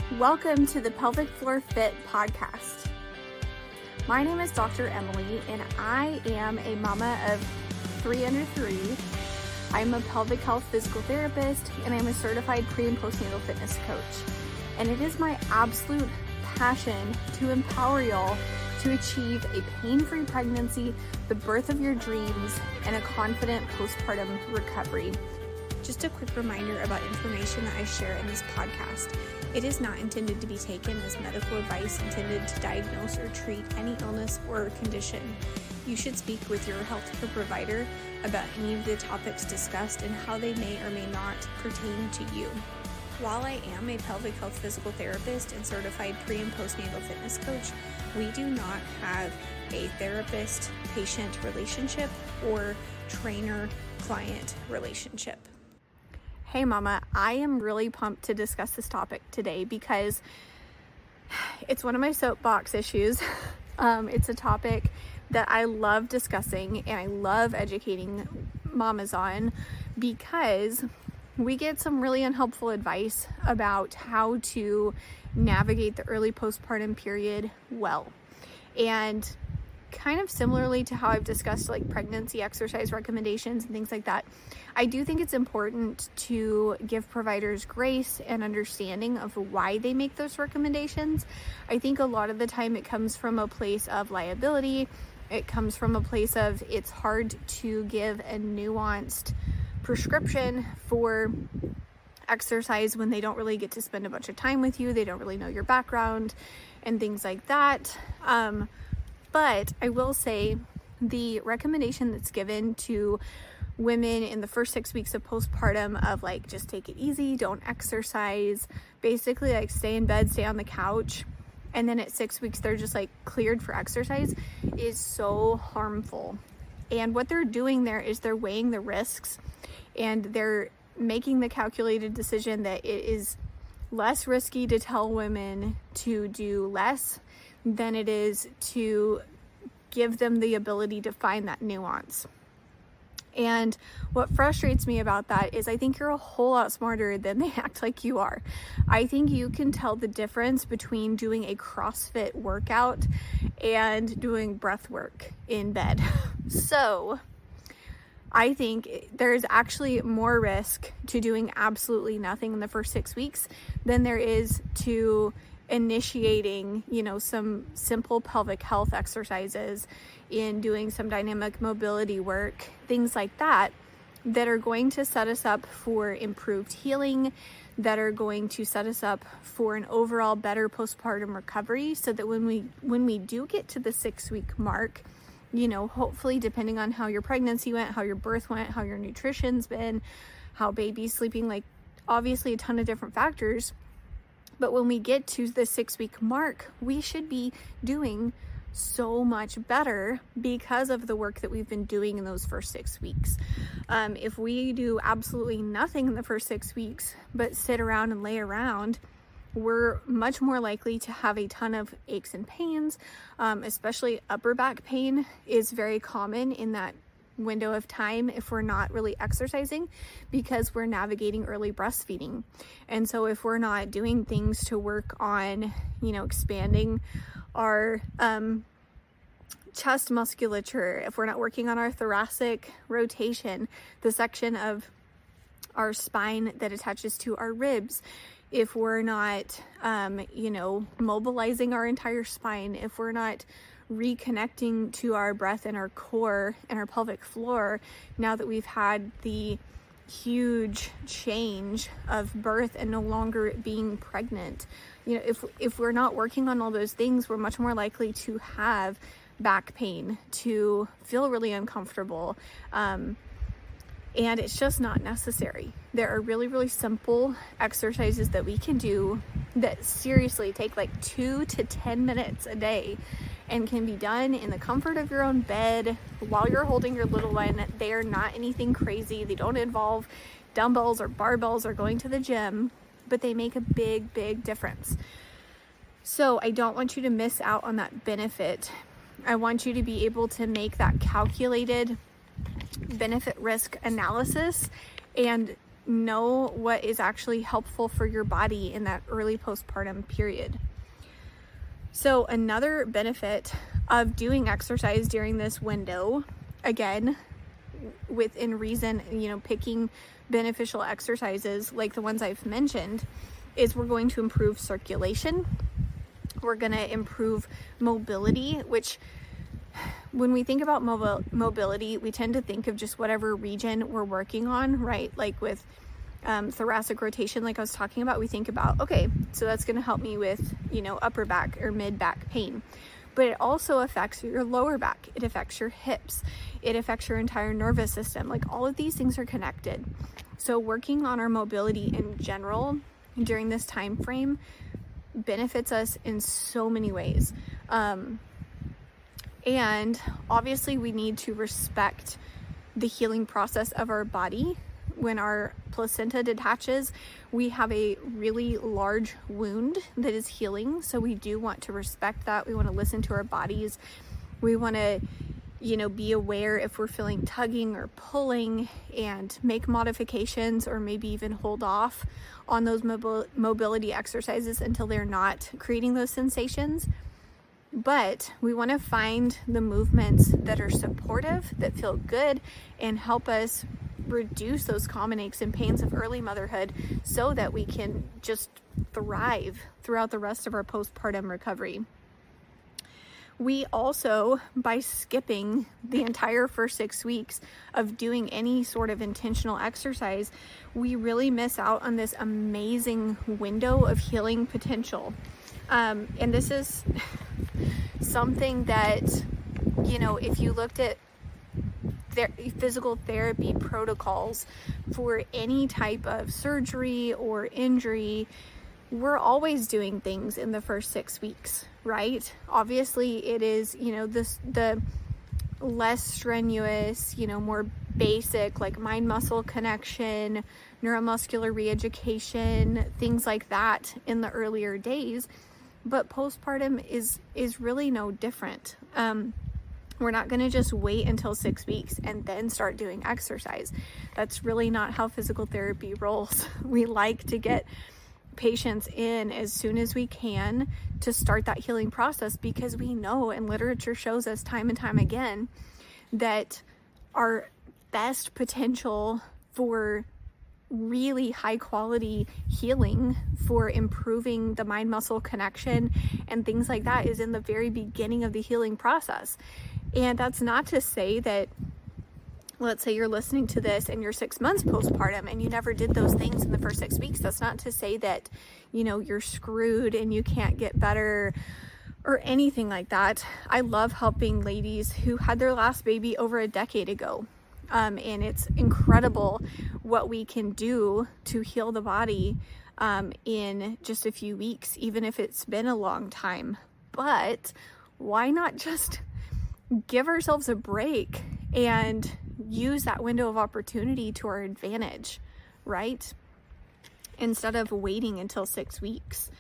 Welcome to the Pelvic Floor Fit podcast. My name is Dr. Emily, and I am a mama of 3 under 3. I'm a pelvic health physical therapist, and I'm a certified pre- and postnatal fitness coach. And it is my absolute passion to empower y'all to achieve a pain-free pregnancy, the birth of your dreams, and a confident postpartum recovery. Just a quick reminder about information that I share in this podcast. It is not intended to be taken as medical advice intended to diagnose or treat any illness or condition. You should speak with your healthcare provider about any of the topics discussed and how they may or may not pertain to you. While I am a pelvic health physical therapist and certified pre- and postnatal fitness coach, we do not have a therapist-patient relationship or trainer-client relationship. Hey mama, I am really pumped to discuss this topic today because it's one of my soapbox issues. It's a topic that I love discussing and I love educating mamas on because we get some really unhelpful advice about how to navigate the early postpartum period well. And kind of similarly to how I've discussed like pregnancy exercise recommendations and things like that, I do think it's important to give providers grace and understanding of why they make those recommendations. I think a lot of the time it comes from a place of liability. It comes from a place of it's hard to give a nuanced prescription for exercise when they don't really get to spend a bunch of time with you. They don't really know your background and things like that. But I will say the recommendation that's given to women in the first 6 weeks of postpartum of like, just take it easy, don't exercise, basically like stay in bed, stay on the couch. And then at 6 weeks, they're just like cleared for exercise is so harmful. And what they're doing there is they're weighing the risks and they're making the calculated decision that it is less risky to tell women to do less than it is to give them the ability to find that nuance. And what frustrates me about that is I think you're a whole lot smarter than they act like you are. I think you can tell the difference between doing a CrossFit workout and doing breath work in bed. So I think there's actually more risk to doing absolutely nothing in the first 6 weeks than there is to initiating, some simple pelvic health exercises, in doing some dynamic mobility work, things like that, that are going to set us up for improved healing, that are going to set us up for an overall better postpartum recovery, so that when we do get to the 6 week mark, hopefully depending on how your pregnancy went, how your birth went, how your nutrition's been, how baby's sleeping, like obviously a ton of different factors. But when we get to the 6 week mark, we should be doing so much better because of the work that we've been doing in those first 6 weeks. If we do absolutely nothing in the first 6 weeks, but sit around and lay around, we're much more likely to have a ton of aches and pains, especially upper back pain is very common in that window of time if we're not really exercising because we're navigating early breastfeeding. And so if we're not doing things to work on, expanding our chest musculature, if we're not working on our thoracic rotation, the section of our spine that attaches to our ribs, if we're not, mobilizing our entire spine, if we're not reconnecting to our breath and our core and our pelvic floor, now that we've had the huge change of birth and no longer being pregnant, if we're not working on all those things, we're much more likely to have back pain, to feel really uncomfortable, and it's just not necessary. There are really, really simple exercises that we can do that seriously take like 2 to 10 minutes a day and can be done in the comfort of your own bed while you're holding your little one. They are not anything crazy. They don't involve dumbbells or barbells or going to the gym, but they make a big, big difference. So I don't want you to miss out on that benefit. I want you to be able to make that calculated benefit risk analysis and know what is actually helpful for your body in that early postpartum period. So another benefit of doing exercise during this window, again, within reason, picking beneficial exercises like the ones I've mentioned, is we're going to improve circulation. We're going to improve mobility, which when we think about mobility, we tend to think of just whatever region we're working on, right? Like with thoracic rotation, like I was talking about, we think about, okay, so that's going to help me with, upper back or mid back pain. But it also affects your lower back. It affects your hips. It affects your entire nervous system. Like all of these things are connected. So working on our mobility in general during this time frame benefits us in so many ways. And obviously we need to respect the healing process of our body. When our placenta detaches, we have a really large wound that is healing. So we do want to respect that. We want to listen to our bodies. We want to, be aware if we're feeling tugging or pulling and make modifications, or maybe even hold off on those mobility exercises until they're not creating those sensations. But we want to find the movements that are supportive, that feel good, and help us reduce those common aches and pains of early motherhood so that we can just thrive throughout the rest of our postpartum recovery. We also, by skipping the entire first 6 weeks of doing any sort of intentional exercise, we really miss out on this amazing window of healing potential. And this is something that, if you looked at physical therapy protocols for any type of surgery or injury, we're always doing things in the first 6 weeks, right? Obviously it is, the less strenuous, more basic, like mind muscle connection, neuromuscular re-education, things like that in the earlier days. But postpartum is really no different. We're not going to just wait until 6 weeks and then start doing exercise. That's really not how physical therapy rolls. We like to get patients in as soon as we can to start that healing process, because we know, and literature shows us time and time again, that our best potential for really high quality healing, for improving the mind muscle connection and things like that, is in the very beginning of the healing process. And that's not to say that, let's say you're listening to this and you're 6 months postpartum and you never did those things in the first 6 weeks. That's not to say that, you're screwed and you can't get better or anything like that. I love helping ladies who had their last baby over a decade ago. And it's incredible what we can do to heal the body in just a few weeks, even if it's been a long time. But why not just give ourselves a break and use that window of opportunity to our advantage, right? Instead of waiting until 6 weeks.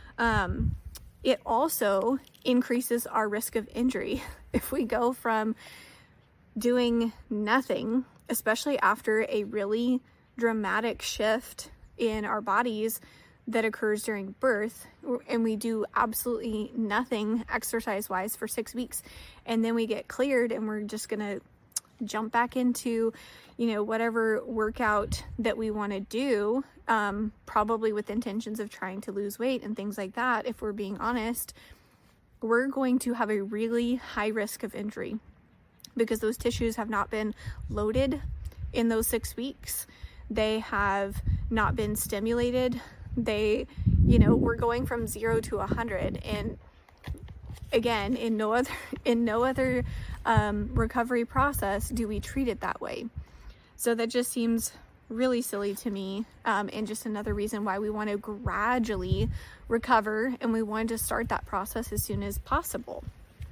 It also increases our risk of injury. If we go from doing nothing, especially after a really dramatic shift in our bodies that occurs during birth, and we do absolutely nothing exercise-wise for 6 weeks, and then we get cleared and we're just gonna jump back into, whatever workout that we want to do, probably with intentions of trying to lose weight and things like that. If we're being honest, we're going to have a really high risk of injury because those tissues have not been loaded in those 6 weeks. They have not been stimulated. We're going from 0 to 100, and again, in no other recovery process do we treat it that way. So that just seems really silly to me, and just another reason why we want to gradually recover, and we want to start that process as soon as possible.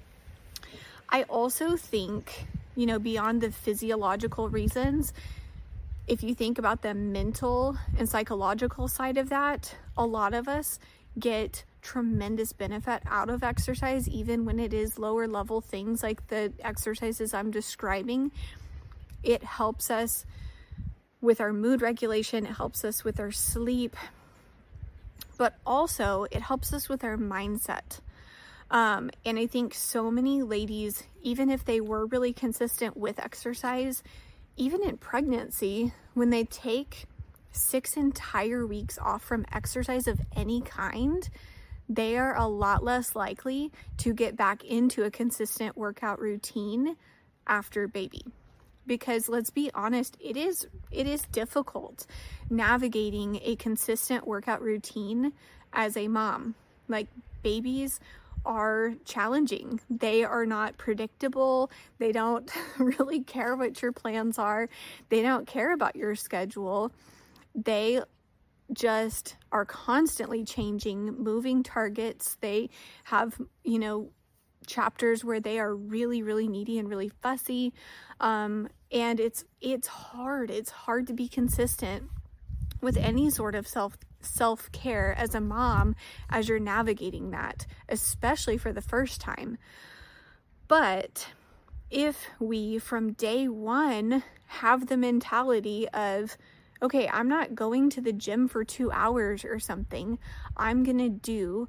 I also think, beyond the physiological reasons, if you think about the mental and psychological side of that, a lot of us get tremendous benefit out of exercise, even when it is lower level things like the exercises I'm describing. It helps us with our mood regulation. It helps us with our sleep, but also it helps us with our mindset. And I think so many ladies, even if they were really consistent with exercise, even in pregnancy, when they take 6 entire weeks off from exercise of any kind, they are a lot less likely to get back into a consistent workout routine after baby. Because let's be honest, it is difficult navigating a consistent workout routine as a mom. Like, babies are challenging. They are not predictable. They don't really care what your plans are. They don't care about your schedule. They just are constantly changing, moving targets. They have, chapters where they are really, really needy and really fussy. And it's hard. It's hard to be consistent with any sort of self-care as a mom as you're navigating that, especially for the first time. But if we from day one have the mentality of, okay, I'm not going to the gym for 2 hours or something, I'm gonna do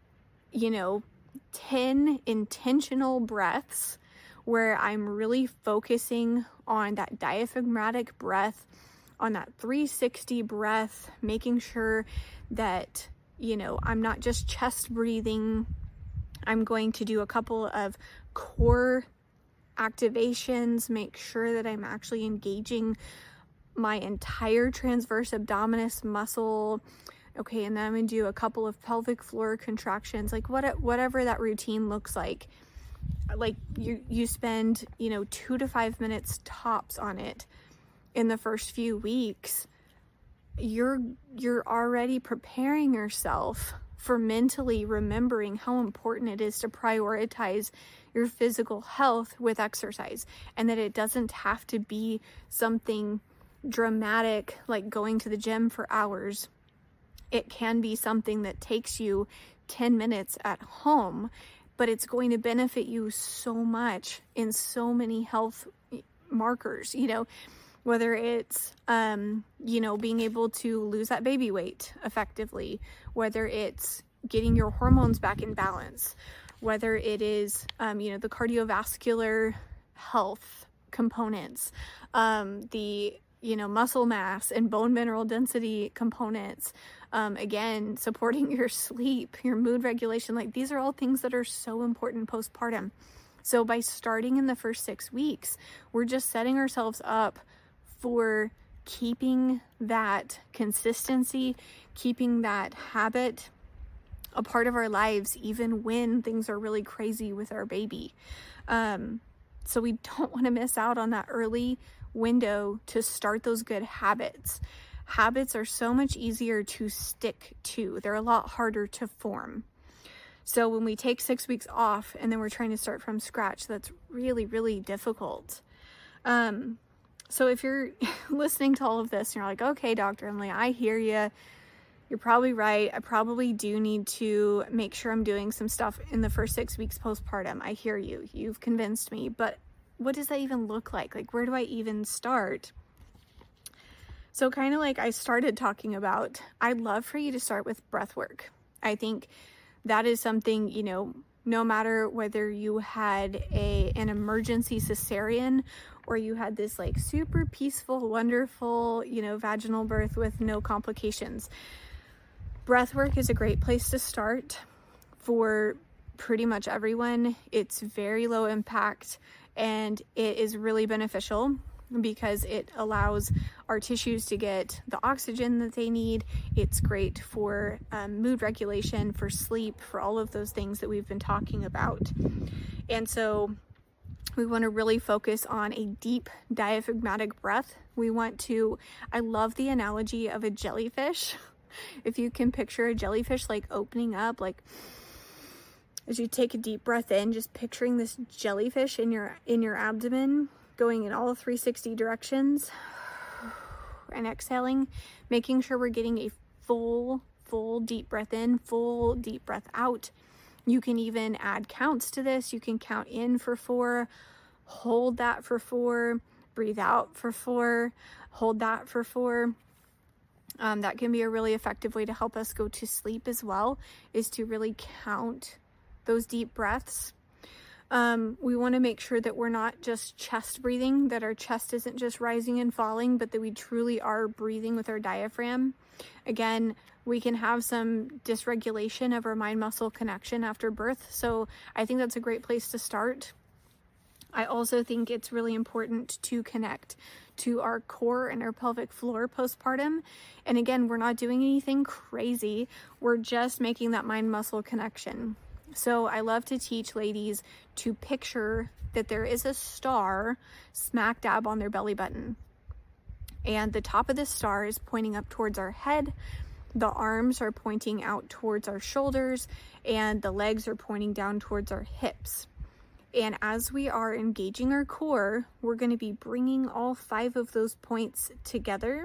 10 intentional breaths where I'm really focusing on that diaphragmatic breath, on that 360 breath, making sure that, I'm not just chest breathing. I'm going to do a couple of core activations, make sure that I'm actually engaging my entire transverse abdominis muscle. Okay, and then I'm going to do a couple of pelvic floor contractions, like whatever that routine looks like. Like you spend, 2 to 5 minutes tops on it in the first few weeks. You're already preparing yourself for mentally remembering how important it is to prioritize your physical health with exercise, and that it doesn't have to be something dramatic like going to the gym for hours. It can be something that takes you 10 minutes at home, but it's going to benefit you so much in so many health markers, whether it's, being able to lose that baby weight effectively, whether it's getting your hormones back in balance, whether it is, the cardiovascular health components, the muscle mass and bone mineral density components, again, supporting your sleep, your mood regulation. Like, these are all things that are so important postpartum. So by starting in the first 6 weeks, we're just setting ourselves up for keeping that consistency, keeping that habit a part of our lives, even when things are really crazy with our baby. So we don't want to miss out on that early window to start those good habits. Habits are so much easier to stick to. They're a lot harder to form. So when we take 6 weeks off and then we're trying to start from scratch, that's really, really difficult. So if you're listening to all of this and you're like, okay, Dr. Emily, I hear you. You're probably right. I probably do need to make sure I'm doing some stuff in the first 6 weeks postpartum. I hear you. You've convinced me. But what does that even look like? Like, where do I even start? So kind of like I started talking about, I'd love for you to start with breath work. I think that is something, no matter whether you had an emergency cesarean or you had this like super peaceful, wonderful, vaginal birth with no complications. Breath work is a great place to start for pretty much everyone. It's very low impact and it is really beneficial because it allows our tissues to get the oxygen that they need. It's great for mood regulation, for sleep, for all of those things that we've been talking about. And so we want to really focus on a deep diaphragmatic breath. I love the analogy of a jellyfish. If you can picture a jellyfish like opening up, like as you take a deep breath in, just picturing this jellyfish in your abdomen going in all 360 directions, and exhaling, making sure we're getting a full deep breath in, full deep breath out. You can even add counts to this. You can count in for 4, hold that for 4, breathe out for 4, hold that for 4. That can be a really effective way to help us go to sleep as well, is to really count those deep breaths. We want to make sure that we're not just chest breathing, that our chest isn't just rising and falling, but that we truly are breathing with our diaphragm. Again, we can have some dysregulation of our mind-muscle connection after birth, so I think that's a great place to start. I also think it's really important to connect to our core and our pelvic floor postpartum. And again, we're not doing anything crazy. We're just making that mind-muscle connection. So I love to teach ladies to picture that there is a star smack dab on their belly button. And the top of the star is pointing up towards our head. The arms are pointing out towards our shoulders, and the legs are pointing down towards our hips. And as we are engaging our core, we're going to be bringing all 5 of those points together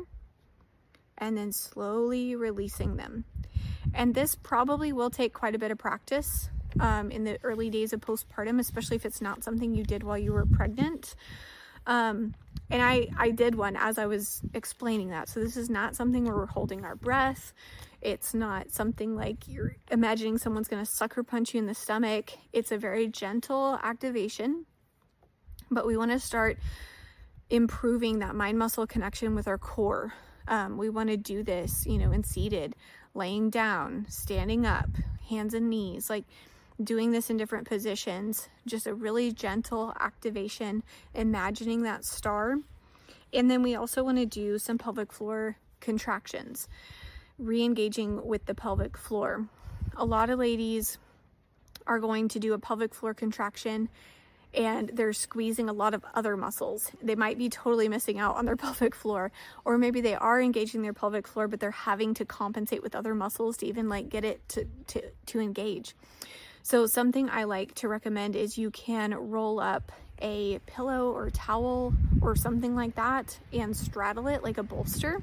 and then slowly releasing them. And this probably will take quite a bit of practice in the early days of postpartum, especially if it's not something you did while you were pregnant. And I did one as I was explaining that. So this is not something where we're holding our breath. It's not something like you're imagining someone's going to sucker punch you in the stomach. It's a very gentle activation, but we want to start improving that mind-muscle connection with our core. We want to do this, in seated, laying down, standing up, hands and knees, like doing this in different positions, just a really gentle activation, imagining that star. And then we also want to do some pelvic floor contractions, re-engaging with the pelvic floor. A lot of ladies are going to do a pelvic floor contraction and they're squeezing a lot of other muscles. They might be totally missing out on their pelvic floor, or maybe they are engaging their pelvic floor, but they're having to compensate with other muscles to even get it to engage. So something I like to recommend is you can roll up a pillow or towel or something like that and straddle it like a bolster.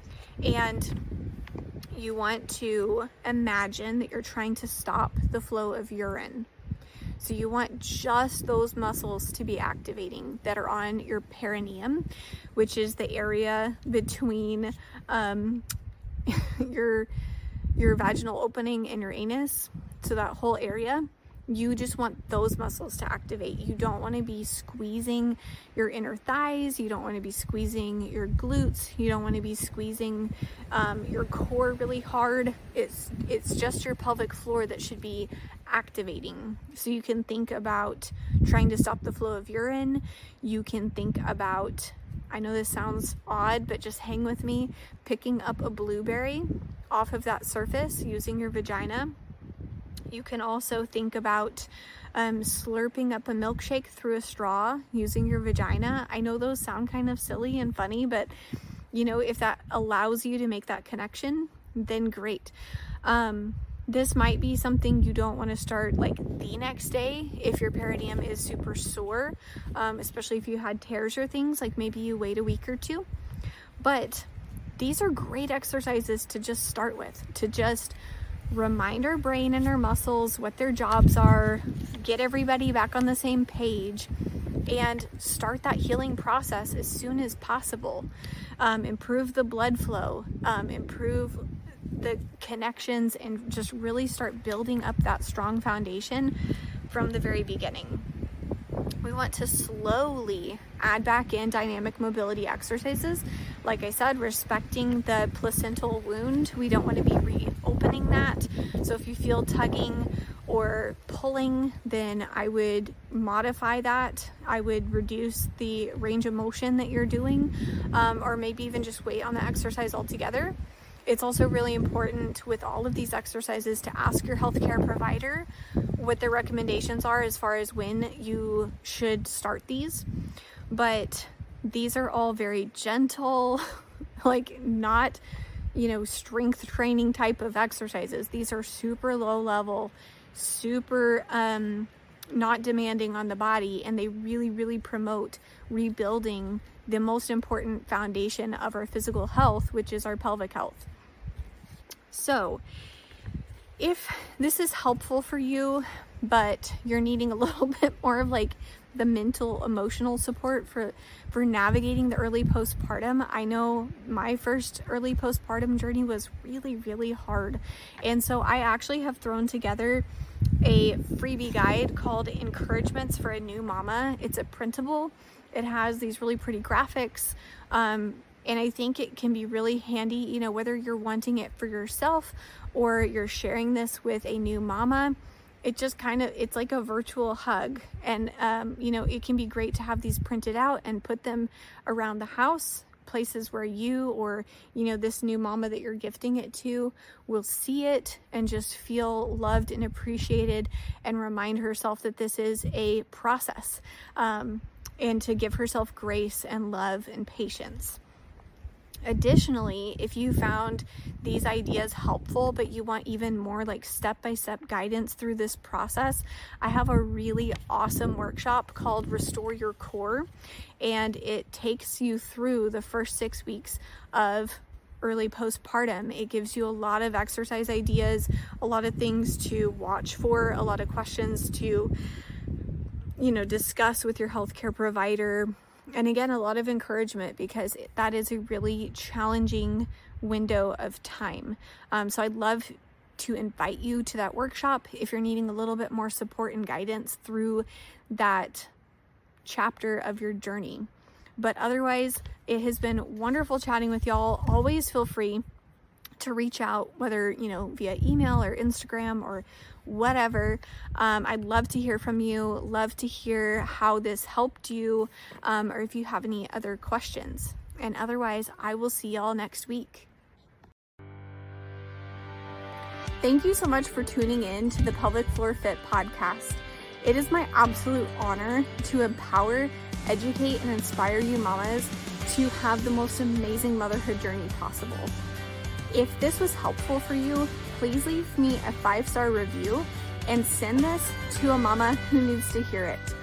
And you want to imagine that you're trying to stop the flow of urine. So you want just those muscles to be activating that are on your perineum, which is the area between your vaginal opening and your anus. So that whole area, you just want those muscles to activate. You don't want to be squeezing your inner thighs. You don't want to be squeezing your glutes. You don't want to be squeezing your core really hard. It's just your pelvic floor that should be activating. So you can think about trying to stop the flow of urine. You can think about, I know this sounds odd, but just hang with me, picking up a blueberry off of that surface using your vagina. You can also think about slurping up a milkshake through a straw using your vagina. I know those sound kind of silly and funny, but if that allows you to make that connection, then great. This might be something you don't want to start the next day if your perineum is super sore, especially if you had tears or things, maybe you wait a week or 2. But these are great exercises to just start with, to just remind our brain and our muscles what their jobs are, get everybody back on the same page, and start that healing process as soon as possible. Improve the blood flow, improve the connections, and just really start building up that strong foundation from the very beginning. We want to slowly add back in dynamic mobility exercises. Like I said, respecting the placental wound. We don't want to be reopening that. So if you feel tugging or pulling, then I would modify that. I would reduce the range of motion that you're doing, or maybe even just wait on the exercise altogether. It's also really important with all of these exercises to ask your healthcare provider what their recommendations are as far as when you should start these. But these are all very gentle, not, strength training type of exercises. These are super low level, super not demanding on the body, and they really, really promote rebuilding the most important foundation of our physical health, which is our pelvic health. So if this is helpful for you, but you're needing a little bit more of like the mental, emotional support for navigating the early postpartum. I know my first early postpartum journey was really, really hard. And so I actually have thrown together a freebie guide called Encouragements for a New Mama. It's a printable. It has these really pretty graphics. And I think it can be really handy, you know, whether you're wanting it for yourself or you're sharing this with a new mama. It just it's like a virtual hug. And, you know, it can be great to have these printed out and put them around the house, places where you or, you know, this new mama that you're gifting it to will see it and just feel loved and appreciated and remind herself that this is a process, and to give herself grace and love and patience. Additionally, if you found these ideas helpful, but you want even more like step-by-step guidance through this process, I have a really awesome workshop called Restore Your Core, and it takes you through the first 6 weeks of early postpartum. It gives you a lot of exercise ideas, a lot of things to watch for, a lot of questions to, you know, discuss with your healthcare provider. And again, a lot of encouragement, because that is a really challenging window of time. So I'd love to invite you to that workshop if you're needing a little bit more support and guidance through that chapter of your journey. But otherwise, it has been wonderful chatting with y'all. Always feel free to reach out, whether, you know, via email or Instagram or whatever. I'd love to hear from you, love to hear how this helped you, or if you have any other questions. And otherwise, I will see y'all next week. Thank you so much for tuning in to the Pelvic Floor Fit podcast. It is my absolute honor to empower, educate, and inspire you mamas to have the most amazing motherhood journey possible. If this was helpful for you, please leave me a 5-star review and send this to a mama who needs to hear it.